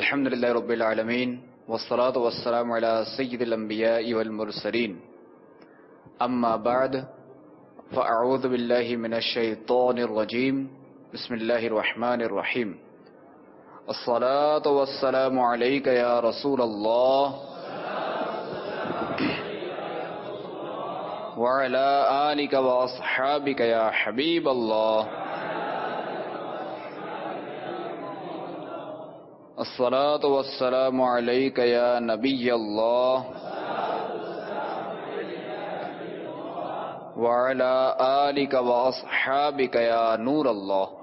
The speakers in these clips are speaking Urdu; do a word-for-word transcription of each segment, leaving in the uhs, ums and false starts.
الحمد للہ رب العالمین والصلاة والسلام علی سید الانبیاء والمرسلین اما بعد فاعوذ باللہ من الشیطان الرجیم بسم اللہ الرحمن الرحیم الصلاة والسلام علیک یا رسول اللہ وعلی آلک واصحابک یا حبیب اللہ الصلاة والسلام علیک یا نبی اللہ وعلی آلک واصحابک یا نور اللہ۔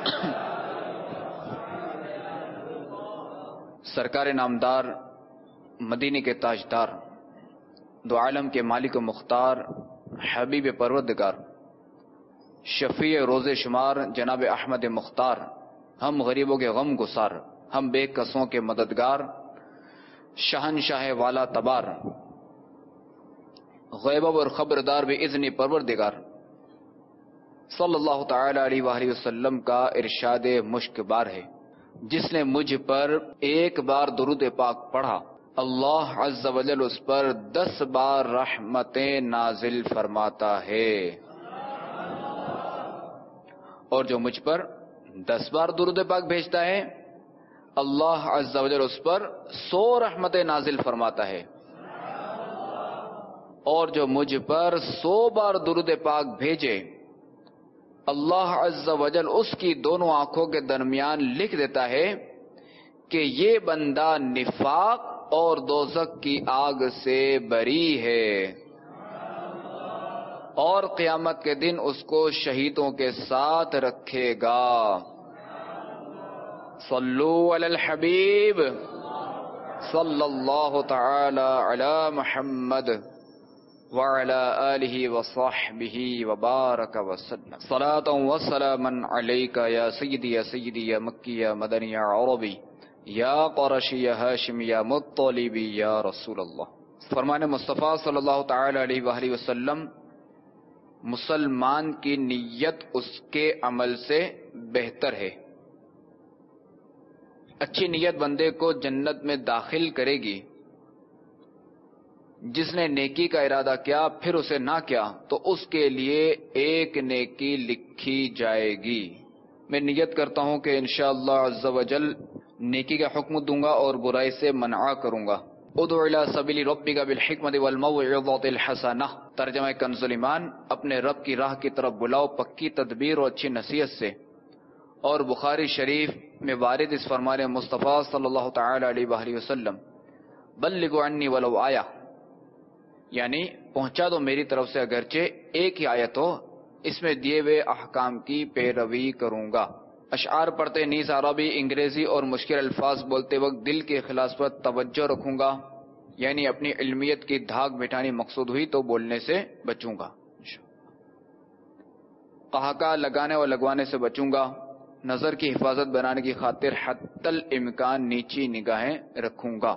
سرکار نامدار، مدینے کے تاجدار، دو عالم کے مالک و مختار، حبیب پروردگار، شفیع روز شمار جناب احمد مختار، ہم غریبوں کے غم گسار، ہم بے کسوں کے مددگار، شہنشاہ والا تبار، غیبہ اور خبردار بإذن پروردگار، صلی اللہ تعالی علیہ وآلہ وسلم کا ارشاد مشک بار ہے، جس نے مجھ پر ایک بار درود پاک پڑھا اللہ عز و جل اس پر دس بار رحمتیں نازل فرماتا ہے، اور جو مجھ پر دس بار درود پاک بھیجتا ہے اللہ عز و جل اس پر سو رحمتیں نازل فرماتا ہے، اور جو مجھ پر سو بار درود پاک بھیجے اللہ عز و جل اس کی دونوں آنکھوں کے درمیان لکھ دیتا ہے کہ یہ بندہ نفاق اور دوزخ کی آگ سے بری ہے، اور قیامت کے دن اس کو شہیدوں کے ساتھ رکھے گا۔ صلو علی الحبیب صلی اللہ تعالی علی محمد وعلی آلہ وصحبہ وبارک وسلم۔ صلاۃ و سلاما علیک یا سیدی یا سیدی یا مکی یا مدنی یا عربی یا قرشی یا ہاشمی یا مطلبی یا رسول اللہ۔ فرمان مصطفیٰ صلی اللہ تعالی علیہ وآلہ وسلم، مسلمان کی نیت اس کے عمل سے بہتر ہے۔ اچھی نیت بندے کو جنت میں داخل کرے گی، جس نے نیکی کا ارادہ کیا پھر اسے نہ کیا تو اس کے لیے ایک نیکی لکھی جائے گی۔ میں نیت کرتا ہوں کہ انشاءاللہ عز و جل نیکی کا حکم دوں گا اور برائی سے منع کروں گا۔ ادع الی سبیل ربک بالحکمت والموعظۃ الحسنہ، ترجمہ کنز ایمان، اپنے رب کی راہ کی طرف بلاؤ پکی تدبیر اور اچھی نصیحت سے۔ اور بخاری شریف میں وارد اس فرمان مصطفیٰ صلی اللہ تعالی علیہ وآلہ وسلم، بلغوا عنی ولو آیہ، یعنی پہنچا دو میری طرف سے اگرچہ ایک ہی آیت ہو، اس میں دیے ہوئے احکام کی پیروی کروں گا۔ اشعار پڑھتے نیز عربی، انگریزی اور مشکل الفاظ بولتے وقت دل کے اخلاص پر توجہ رکھوں گا، یعنی اپنی علمیت کی دھاک مٹھانی مقصود ہوئی تو بولنے سے بچوں گا، قہقہ لگانے اور لگوانے سے بچوں گا، نظر کی حفاظت بنانے کی خاطر حتی الامکان نیچی نگاہیں رکھوں گا۔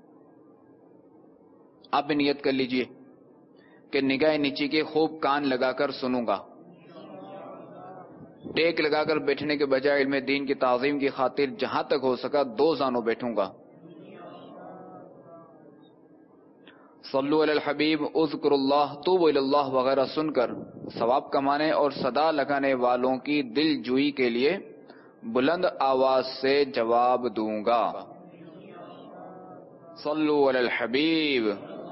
آپ بھی نیت کر لیجئے کہ نگاہ نیچی کے خوب کان لگا کر سنوں گا، ٹیک لگا کر بیٹھنے کے بجائے علم دین کی تعظیم کی خاطر جہاں تک ہو سکا دو زانوں بیٹھوں گا۔ صلو علی الحبیب، اذکر اللہ، توبوا الی اللہ وغیرہ سن کر ثواب کمانے اور صدا لگانے والوں کی دل جوئی کے لیے بلند آواز سے جواب دوں گا۔ صلو علی الحبیب،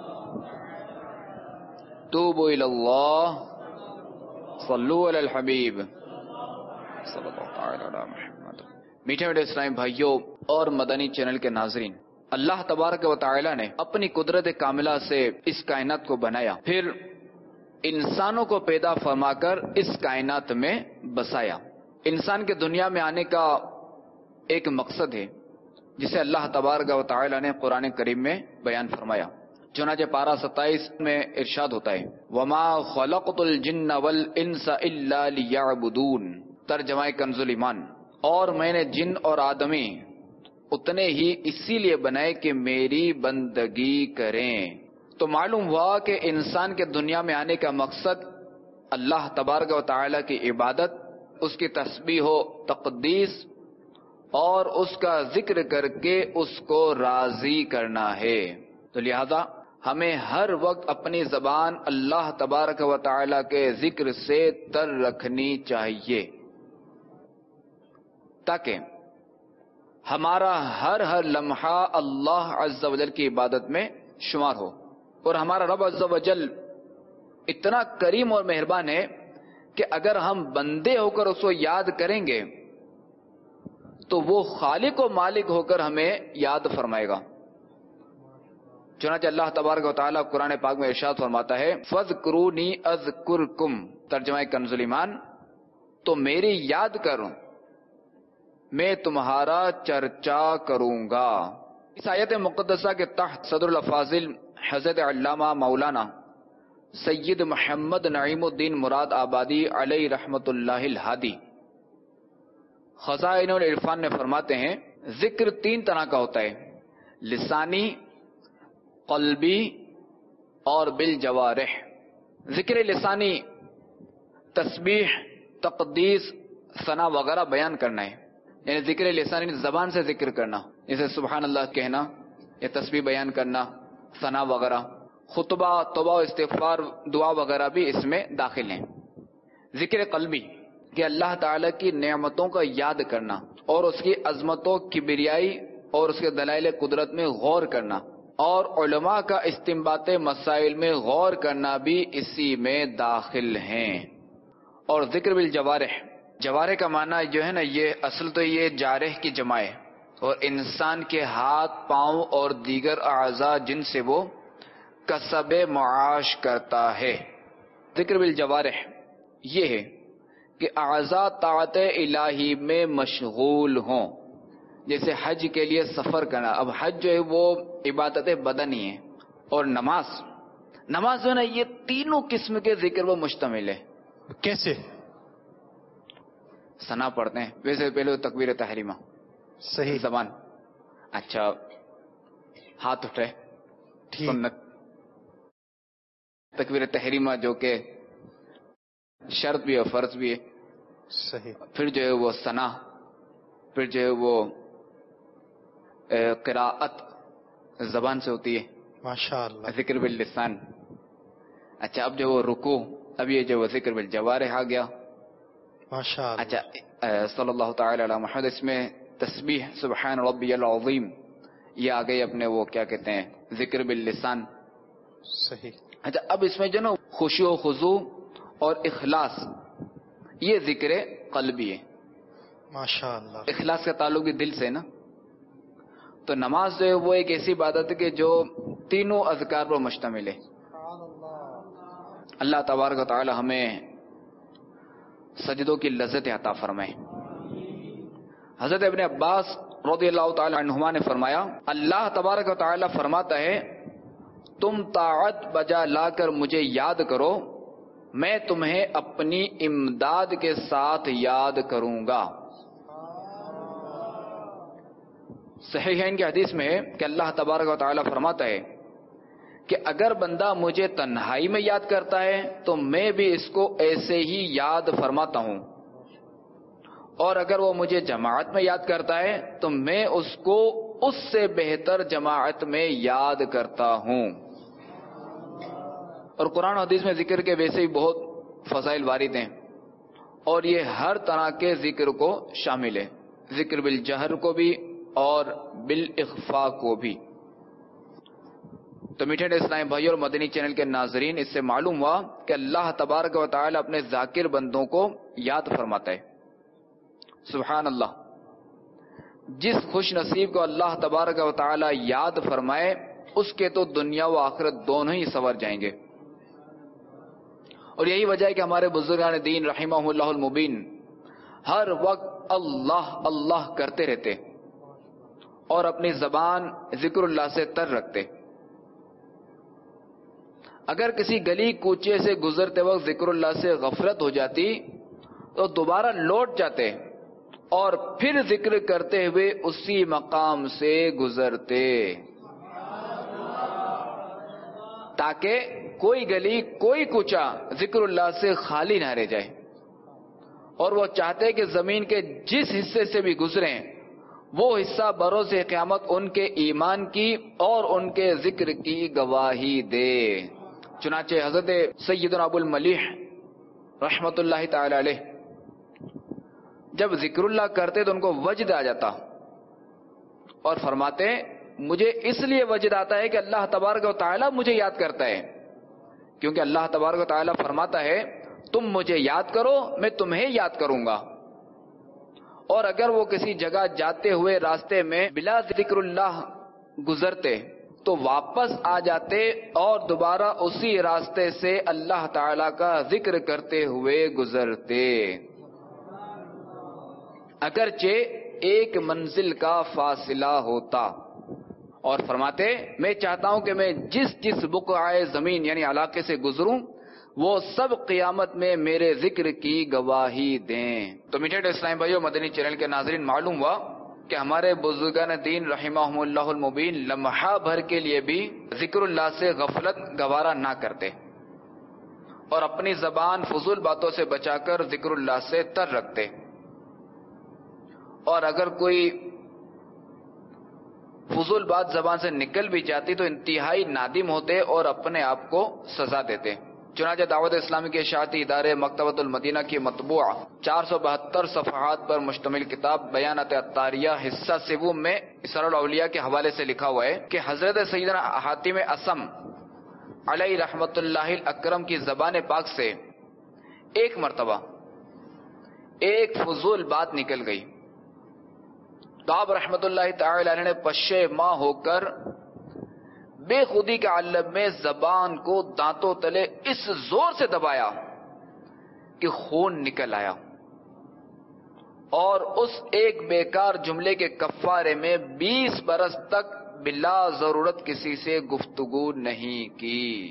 توبوا الی اللہ، صلو علی الحبیب صلی اللہ تعالی علی محمد۔ میٹھے میٹھے اسلامی بھائیوں اور مدنی چینل کے ناظرین، اللہ تبارک و تعالی نے اپنی قدرت کاملہ سے اس کائنات کو بنایا، پھر انسانوں کو پیدا فرما کر اس کائنات میں بسایا۔ انسان کے دنیا میں آنے کا ایک مقصد ہے جسے اللہ تبارک و تعالی نے قرآن کریم میں بیان فرمایا۔ چنانچہ پارہ ستائیس میں ارشاد ہوتا ہے، وما خلقت الجن والانس الا لیعبدون، ترجمہ کنز ایمان، اور میں نے جن اور آدمی اتنے ہی اسی لیے بنائے کہ میری بندگی کریں۔ تو معلوم ہوا کہ انسان کے دنیا میں آنے کا مقصد اللہ تبارک و تعالی کی عبادت، اس کی تسبیح و تقدیس اور اس کا ذکر کر کے اس کو راضی کرنا ہے. تو لہذا ہمیں ہر وقت اپنی زبان اللہ تبارک و تعالی کے ذکر سے تر رکھنی چاہیے تاکہ ہمارا ہر ہر لمحہ اللہ عز و جل کی عبادت میں شمار ہو. اور ہمارا رب عز و جل اتنا کریم اور مہربان ہے کہ اگر ہم بندے ہو کر اس کو یاد کریں گے تو وہ خالق و مالک ہو کر ہمیں یاد فرمائے گا. چنانچہ اللہ تبارک و تعالیٰ قرآن پاک میں ارشاد فرماتا ہے فَاذْكُرُونِي أَذْكُرْكُمْ، ترجمہ کنز الایمان، تو میری یاد کرو میں تمہارا چرچا کروں گا. اس آیت مقدسہ کے تحت صدر الافاضل حضرت علامہ مولانا سید محمد نعیم الدین مراد آبادی علیہ رحمت اللہ الہادی خزائن العرفان نے فرماتے ہیں ذکر تین طرح کا ہوتا ہے، لسانی، قلبی اور بالجوارح. ذکر لسانی تسبیح، تقدیس، ثنا وغیرہ بیان کرنا ہے، یعنی ذکر لسانی زبان سے ذکر کرنا، جیسے سبحان اللہ کہنا یا تسبیح بیان کرنا، ثنا وغیرہ. خطبہ، توبہ و استغفار، دعا وغیرہ بھی اس میں داخل ہیں. ذکر قلبی کہ اللہ تعالی کی نعمتوں کا یاد کرنا اور اس کی عظمتوں، کبریائی اور اس کے دلائل قدرت میں غور کرنا، اور علماء کا استنباط مسائل میں غور کرنا بھی اسی میں داخل ہیں. اور ذکر بالجوارح، جوارح کا معنی جو ہے نا، یہ اصل تو یہ جارح کی جمع ہے، اور انسان کے ہاتھ، پاؤں اور دیگر اعضاء جن سے وہ کسب معاش کرتا ہے. ذکر بالجوارح یہ ہے کہ اعضاء طاعت الہی میں مشغول ہوں، جیسے حج کے لیے سفر کرنا. اب حج جو ہے وہ عبادت بدنی ہے، اور نماز نماز جو ہے نا یہ تینوں قسم کے ذکر وہ مشتمل ہے. کیسے؟ ثنا پڑھتے ہیں ویسے پہلے تکبیر تحریمہ، صحیح زبان، اچھا ہاتھ اٹھے، سنت تکبیر تحریمہ جو کہ شرط بھی ہے فرض بھی ہے، صحیح. پھر جو ہے وہ ثنا، پھر جو ہے وہ قراءت زبان سے ہوتی ہے، ماشاء اللہ. ذکر باللسان. اچھا اب جو وہ رکوع، اب یہ جو وہ ذکر بالجوارح آ گیا. ماشاء اللہ. اچھا صلی اللہ تعالی علی محمد، اس میں تسبیح سبحان ربی العظیم یہ آ گئی اپنے وہ کیا کہتے ہیں ذکر باللسان. صحیح. اچھا اب اس میں جو نا خشوع و خضوع اور اخلاص یہ ذکر قلبی ہے. ماشاء اللہ. اخلاص کا تعلق بھی دل سے نا. تو نماز جو ہے وہ ایک ایسی عبادت ہے کہ جو تینوں اذکار پر مشتمل ہے. اللہ تبارک و تعالی ہمیں سجدوں کی لذت عطا فرمائے. حضرت ابن عباس رضی اللہ تعالی عنہما نے فرمایا اللہ تبارک و تعالی فرماتا ہے تم طاعت بجا لا کر مجھے یاد کرو، میں تمہیں اپنی امداد کے ساتھ یاد کروں گا. صحیحین کی حدیث میں ہے کہ اللہ تبارک و تعالی فرماتا ہے کہ اگر بندہ مجھے تنہائی میں یاد کرتا ہے تو میں بھی اس کو ایسے ہی یاد فرماتا ہوں، اور اگر وہ مجھے جماعت میں یاد کرتا ہے تو میں اس کو اس سے بہتر جماعت میں یاد کرتا ہوں. اور قرآن و حدیث میں ذکر کے ویسے ہی بہت فضائل وارد ہیں، اور یہ ہر طرح کے ذکر کو شامل ہے، ذکر بالجہر کو بھی اور بالاخفاء کو بھی. تو میٹھے اسلام بھائی اور مدنی چینل کے ناظرین، اس سے معلوم ہوا کہ اللہ تبارک و تعالی اپنے ذاکر بندوں کو یاد فرماتا ہے. سبحان اللہ. جس خوش نصیب کو اللہ تبارک و تعالی یاد فرمائے اس کے تو دنیا و آخرت دونوں ہی سنور جائیں گے. اور یہی وجہ ہے کہ ہمارے بزرگان دین رحمہ اللہ المبین ہر وقت اللہ اللہ کرتے رہتے اور اپنی زبان ذکر اللہ سے تر رکھتے. اگر کسی گلی کوچے سے گزرتے وقت ذکر اللہ سے غفلت ہو جاتی تو دوبارہ لوٹ جاتے اور پھر ذکر کرتے ہوئے اسی مقام سے گزرتے، تاکہ کوئی گلی کوئی کوچا ذکر اللہ سے خالی نہ رہ جائے. اور وہ چاہتے کہ زمین کے جس حصے سے بھی گزریں وہ حصہ بروز قیامت ان کے ایمان کی اور ان کے ذکر کی گواہی دے۔ چنانچہ حضرت سیدنا ابو الملیح رحمت اللہ تعالی علیہ جب ذکر اللہ کرتے تو ان کو وجد آ جاتا اور فرماتے مجھے اس لیے وجد آتا ہے کہ اللہ تبارک و تعالی مجھے یاد کرتا ہے، کیونکہ اللہ تبارک و تعالی فرماتا ہے تم مجھے یاد کرو میں تمہیں یاد کروں گا، اور اگر وہ کسی جگہ جاتے ہوئے راستے میں بلا ذکر اللہ گزرتے تو واپس آ جاتے اور دوبارہ اسی راستے سے اللہ تعالی کا ذکر کرتے ہوئے گزرتے، اگرچہ ایک منزل کا فاصلہ ہوتا۔ اور فرماتے میں چاہتا ہوں کہ میں جس جس بقعہ زمین یعنی علاقے سے گزروں وہ سب قیامت میں میرے ذکر کی گواہی دیں۔ تو میٹھے اسلام بھائیو، مدنی چینل کے ناظرین، معلوم ہوا کہ ہمارے بزرگان دین رحمہم اللہ المبین لمحہ بھر کے لیے بھی ذکر اللہ سے غفلت گوارا نہ کرتے اور اپنی زبان فضول باتوں سے بچا کر ذکر اللہ سے تر رکھتے، اور اگر کوئی فضول بات زبان سے نکل بھی جاتی تو انتہائی نادم ہوتے اور اپنے آپ کو سزا دیتے۔ چنانچہ دعوت اسلامی کے اشاعتی ادارے مکتبۃ المدینہ کی مطبوعہ چار سو بہتر صفحات پر مشتمل کتاب بیانات عطاریہ حصہ سوم میں اسرار الاولیاء کے حوالے سے لکھا ہوا ہے کہ حضرت سیدنا حاتم اصم علیہ رحمت اللہ الاکرم کی زبان پاک سے ایک مرتبہ ایک فضول بات نکل گئی تو آپ رحمت اللہ تعالی علیہ نے پشیماں ہو کر بے خودی کے عالم میں زبان کو دانتوں تلے اس زور سے دبایا کہ خون نکل آیا، اور اس ایک بیکار جملے کے کفارے میں بیس برس تک بلا ضرورت کسی سے گفتگو نہیں کی۔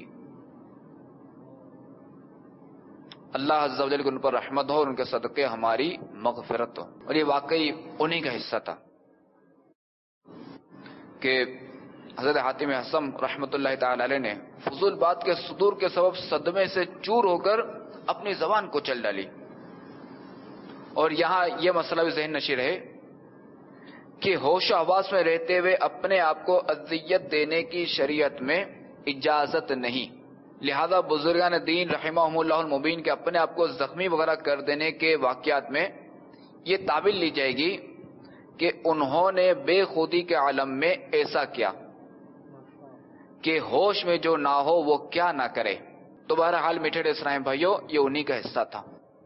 اللہ عز و جل کو ان پر رحمت ہو اور ان کے صدقے ہماری مغفرت ہو۔ اور یہ واقعی انہی کا حصہ تھا کہ حضرت حاتم اصم رحمت اللہ تعالی علیہ نے فضول بات کے صدور کے سبب صدمے سے چور ہو کر اپنی زبان کو چل ڈالی۔ اور یہاں یہ مسئلہ بھی ذہن نشین ہے کہ ہوش و حواس میں رہتے ہوئے اپنے آپ کو اذیت دینے کی شریعت میں اجازت نہیں، لہذا بزرگان دین رحمہم اللہ المبین کے اپنے آپ کو زخمی وغیرہ کر دینے کے واقعات میں یہ تعبیر لی جائے گی کہ انہوں نے بے خودی کے عالم میں ایسا کیا کہ ہوش میں جو نہ ہو وہ کیا نہ کرے۔ تو بہرحال میٹھے اسلام بھائیو، یہ انہی کا حصہ تھا۔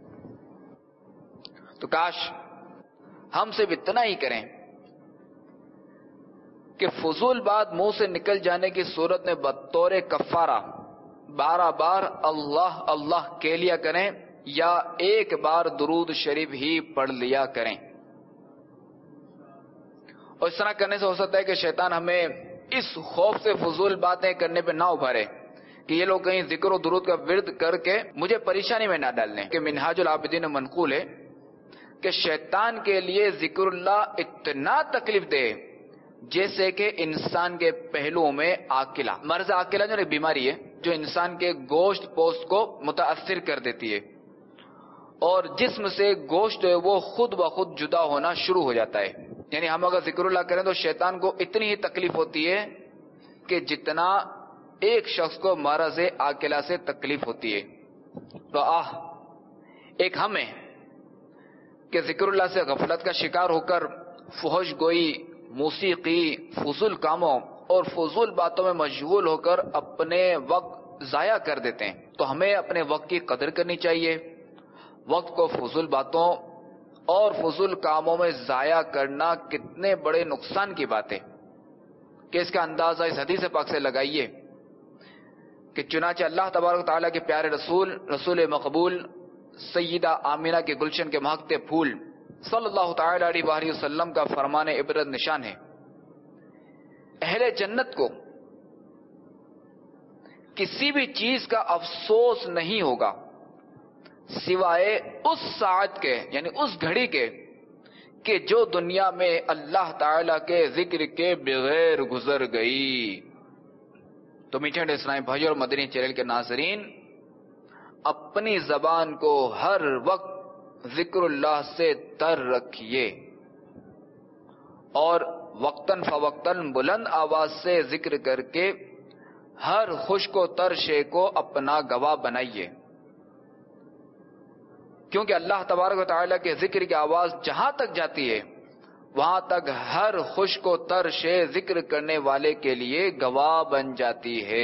تو کاش ہم صرف اتنا ہی کریں کہ فضول بات منہ سے نکل جانے کی صورت میں بطور کفارہ بارہ بار اللہ اللہ کہہ لیا کریں یا ایک بار درود شریف ہی پڑھ لیا کریں۔ اور اس طرح کرنے سے ہو سکتا ہے کہ شیطان ہمیں اس خوف سے فضول باتیں کرنے پہ نہ ابھارے کہ یہ لوگ کہیں ذکر و درود کا ورد کر کے مجھے پریشانی میں نہ ڈال لیں۔ کہ منہاج العابدین منقول ہے کہ شیطان کے لیے ذکر اللہ اتنا تکلیف دے جیسے کہ انسان کے پہلوؤں میں آکلہ، مرض آکلہ جو ایک بیماری ہے جو انسان کے گوشت پوست کو متاثر کر دیتی ہے، اور جسم سے گوشت ہے وہ خود بخود جدا ہونا شروع ہو جاتا ہے۔ یعنی ہم اگر ذکر اللہ کریں تو شیطان کو اتنی ہی تکلیف ہوتی ہے کہ جتنا ایک شخص کو مرض آکلہ سے تکلیف ہوتی ہے۔ تو آہ ایک ہم ہے کہ ذکر اللہ سے غفلت کا شکار ہو کر فحش گوئی، موسیقی، فضول کاموں اور فضول باتوں میں مشغول ہو کر اپنے وقت ضائع کر دیتے ہیں۔ تو ہمیں اپنے وقت کی قدر کرنی چاہیے۔ وقت کو فضول باتوں اور فضول کاموں میں ضائع کرنا کتنے بڑے نقصان کی بات ہے کہ اس کا اندازہ اس حدیث پاک سے لگائیے کہ چنانچہ اللہ تبارک و تعالیٰ کے پیارے رسول رسول مقبول سیدہ آمینہ کے گلشن کے مہکتے پھول صلی اللہ تعالی علیہ وآلہ وسلم کا فرمان عبرت نشان ہے، اہل جنت کو کسی بھی چیز کا افسوس نہیں ہوگا سوائے اس ساعت کے، یعنی اس گھڑی کے کہ جو دنیا میں اللہ تعالی کے ذکر کے بغیر گزر گئی۔ تو میٹھے اسلامی بھائی اور مدنی چینل کے ناظرین، اپنی زبان کو ہر وقت ذکر اللہ سے تر رکھیے اور وقتاً فوقتاً بلند آواز سے ذکر کر کے ہر خشک و تر شے کو اپنا گواہ بنائیے، کیونکہ اللہ تبارک و تعالیٰ کے ذکر کی آواز جہاں تک جاتی ہے وہاں تک ہر خشک و تر شے ذکر کرنے والے کے لیے گواہ بن جاتی ہے۔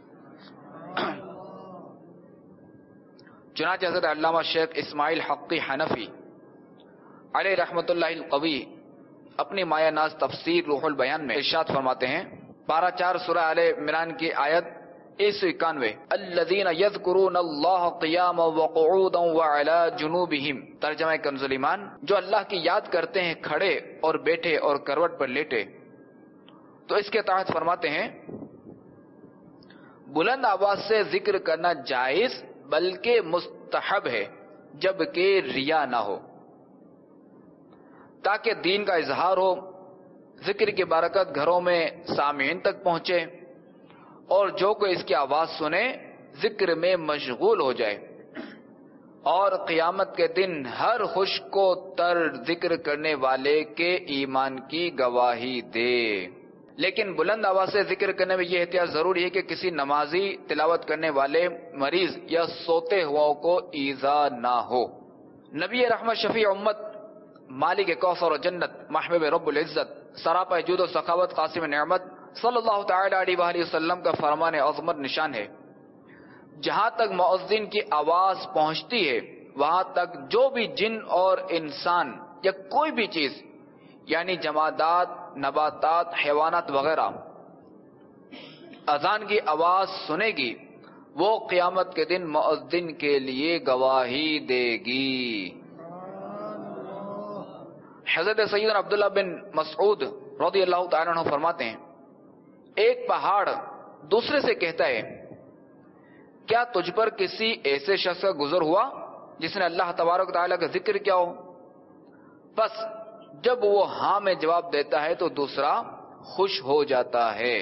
چنانچہ حضرت علامہ شیخ اسماعیل حقی حنفی علیہ رحمۃ اللہ القوی اپنی مایہ ناز تفسیر روح البیان میں ارشاد فرماتے ہیں، پارہ چار سورہ آل عمران کی آیت ایک سو اکانوے، الذین یذکرون اللہ قیاما وقعودا وعلی جنوبہم، ترجمہ کنز ایمان، جو اللہ کی یاد کرتے ہیں کھڑے اور بیٹھے اور کروٹ پر لیٹے۔ تو اس کے تحت فرماتے ہیں بلند آواز سے ذکر کرنا جائز بلکہ مستحب ہے، جبکہ ریا نہ ہو، تاکہ دین کا اظہار ہو، ذکر کی برکت گھروں میں سامعین تک پہنچے، اور جو کوئی اس کی آواز سنے ذکر میں مشغول ہو جائے، اور قیامت کے دن ہر خشک و تر ذکر کرنے والے کے ایمان کی گواہی دے۔ لیکن بلند آواز سے ذکر کرنے میں یہ احتیاط ضروری ہے کہ کسی نمازی، تلاوت کرنے والے، مریض یا سوتے ہواؤں کو ایذا نہ ہو۔ نبی رحمت، شفیع امت، مالک کوثر و جنت، محبوب رب العزت، سراپا جود و سخاوت، قاسم نعمت صلی اللہ تعالی علیہ وآلہ وسلم کا فرمان عظمت نشان ہے، جہاں تک مؤذن کی آواز پہنچتی ہے وہاں تک جو بھی جن اور انسان یا کوئی بھی چیز یعنی جمادات، نباتات، حیوانات وغیرہ اذان کی آواز سنے گی وہ قیامت کے دن مؤذن کے لیے گواہی دے گی۔ حضرت سیدنا عبداللہ بن مسعود رضی اللہ تعالیٰ عنہ فرماتے ہیں، ایک پہاڑ دوسرے سے کہتا ہے، کیا تجھ پر کسی ایسے شخص کا گزر ہوا جس نے اللہ تبارک و تعالیٰ کا ذکر کیا ہو؟ بس جب وہ ہاں میں جواب دیتا ہے تو دوسرا خوش ہو جاتا ہے۔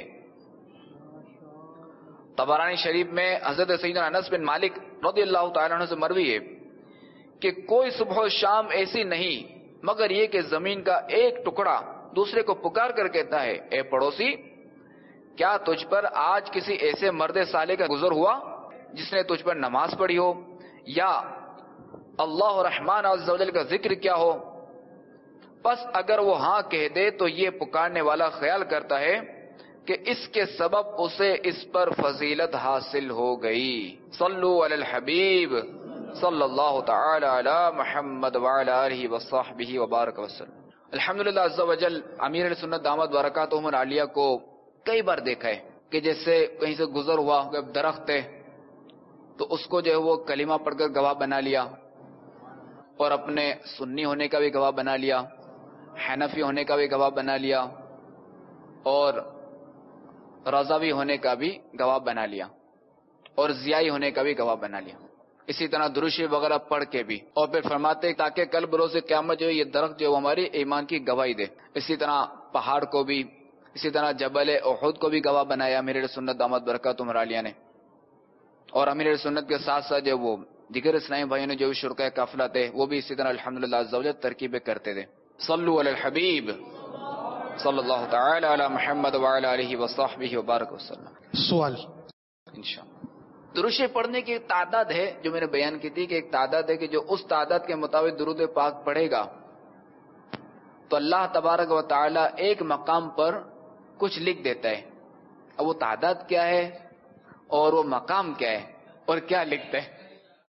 طبرانی شریف میں حضرت سیدنا انس بن مالک رضی اللہ تعالیٰ عنہ سے مروی ہے کہ کوئی صبح و شام ایسی نہیں مگر یہ کہ زمین کا ایک ٹکڑا دوسرے کو پکار کر کہتا ہے، اے پڑوسی، کیا تجھ پر آج کسی ایسے مرد صالح کا گزر ہوا جس نے تجھ پر نماز پڑھی ہو یا اللہ رحمان عز و جل کا ذکر کیا ہو؟ بس اگر وہ ہاں کہہ دے تو یہ پکارنے والا خیال کرتا ہے کہ اس کے سبب اسے اس پر فضیلت حاصل ہو گئی۔ صلو علی الحبیب صلی اللہ تعالی علی محمد وعلی آلہ وصحبہ وبارک وسلم۔ الحمدللہ عز و جل امیر سنت دامت برکاتہم العالیہ کو کئی بار دیکھا ہے کہ جیسے کہیں سے گزر ہوا درخت ہے تو اس کو جو ہے وہ کلمہ پڑھ کر گواہ بنا لیا، اور اپنے سنی ہونے کا بھی گواہ بنا لیا، حنفی ہونے کا بھی گواہ بنا لیا، اور رضوی ہونے کا بھی گواہ بنا لیا، اور ضیائی ہونے کا بھی گواہ بنا لیا۔ اسی طرح دروشی وغیرہ پڑھ کے بھی، اور پھر فرماتے تاکہ کل بروز قیامت جو ہے یہ درخت جو ہماری ایمان کی گواہی دے۔ اسی طرح پہاڑ کو بھی، اسی طرح جبل احد کو بھی گواہ بنایا امیر سنت دامت برکاتہم العالیہ نے، اور امیر سنت کے ساتھ ساتھ جو وہ دیگر اسلامی بھائیوں نے جو بھی شرکائے قافلہ تھے وہ بھی اسی طرح الحمدللہ عز و جل ترکیبیں کرتے تھے۔ صلو علی الحبیب صلی اللہ تعالی علی محمد وعلی آلہ وصحبہ وبارک وسلم۔ سوال انشاءاللہ درود پڑھنے کی ایک تعداد ہے جو میں نے بیان کی تھی کہ ایک تعداد ہے کہ جو اس تعداد کے مطابق درود پاک پڑھے گا تو اللہ تبارک و تعالی ایک مقام پر کچھ لکھ دیتا ہے۔ اب وہ تعداد کیا ہے اور وہ مقام کیا ہے اور کیا لکھتا ہے؟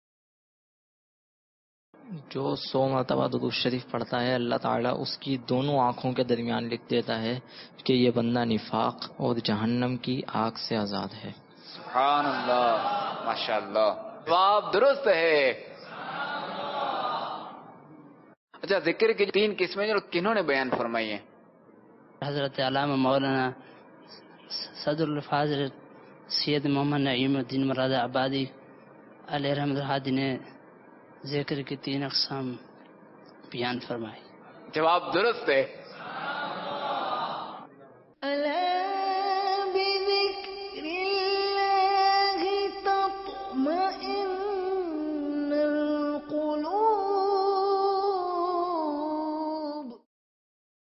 جو سو مرتبہ درود شریف پڑھتا ہے اللہ تعالیٰ اس کی دونوں آنکھوں کے درمیان لکھ دیتا ہے کہ یہ بندہ نفاق اور جہنم کی آگ سے آزاد ہے۔ سبحان اللہ، ماشاءاللہ، جواب درست ہے۔ اچھا، ذکر کی تین قسمیں جو کنہوں نے بیان فرمائی ہیں؟ حضرت علامہ مولانا صدر الفاضل سید محمد نعیم الدین مراد آبادی علیہ رحمۃ الحادی نے ذکر کی تین اقسام بیان فرمائی۔ جواب درست ہے۔